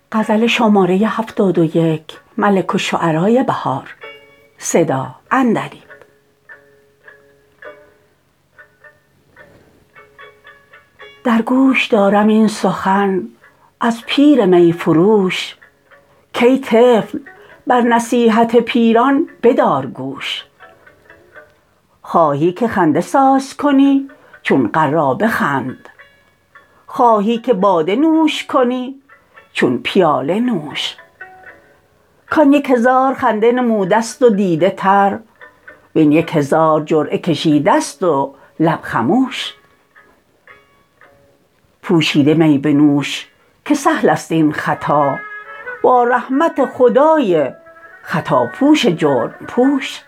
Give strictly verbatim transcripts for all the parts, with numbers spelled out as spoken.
غزل شماره هفتاد و یک ملک الشعرای بهار صدا عندلیب. در گوش دارم این سخن از پیر می فروش، کای طفل بر نصیحت پیران بدار گوش. خواهی که خنده ساز کنی چون غرابه خند، خواهی که باده نوش کنی چون پیاله نوش. کان یک هزار خنده نمودست و دیده تر، وین یک هزار جرعه کشیدست و لب خموش. پوشیده می بنوش که سهل است این خطا، با رحمت خدای خطاپوش جرم پوش.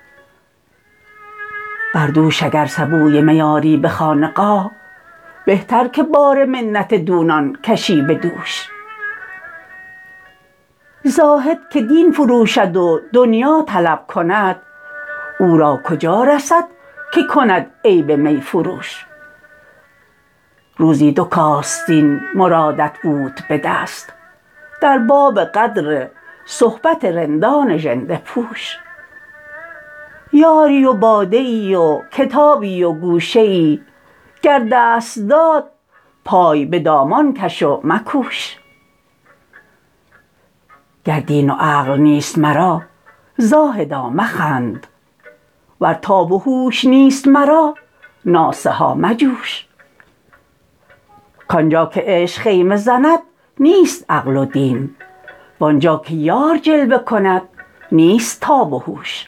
بر دوش اگر سبوی می آری به خانقاه، بهتر که بار منت دونان کشی به دوش. زاهد که دین فروشد و دنیا طلب کند، او را کجا رسد که کند عیب می فروش. روزی دو کاستین مرادت بود به دست، در باب قدر صحبت رندان ژنده پوش. یاری و باده ای و کتابی و گوشه ای، گر دست داد پای به دامان کش و مکوش. گر دین و عقل نیست مرا زاهدا مخند، ور تاب و هوش نیست مرا ناصحا مجوش. کانجا که عشق خیمه زند نیست عقل و دین، وانجا که یار جلوه کند نیست تاب و هوش.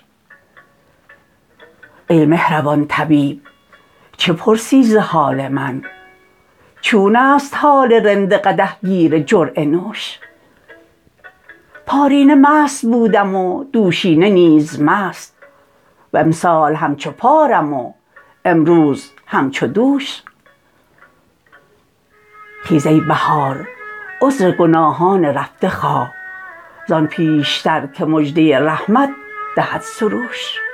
ای مهربان طبیب چه پرسی ز حال من، چون است حال رند قدح گیر جرعه نوش. پارینه مست بودم و دوشینه نیز مست، و امسال همچو پارم و امروز همچو دوش. خیز ای بهار عذر گناهان رفته خواه، زان پیشتر که مژده رحمت دهد سروش.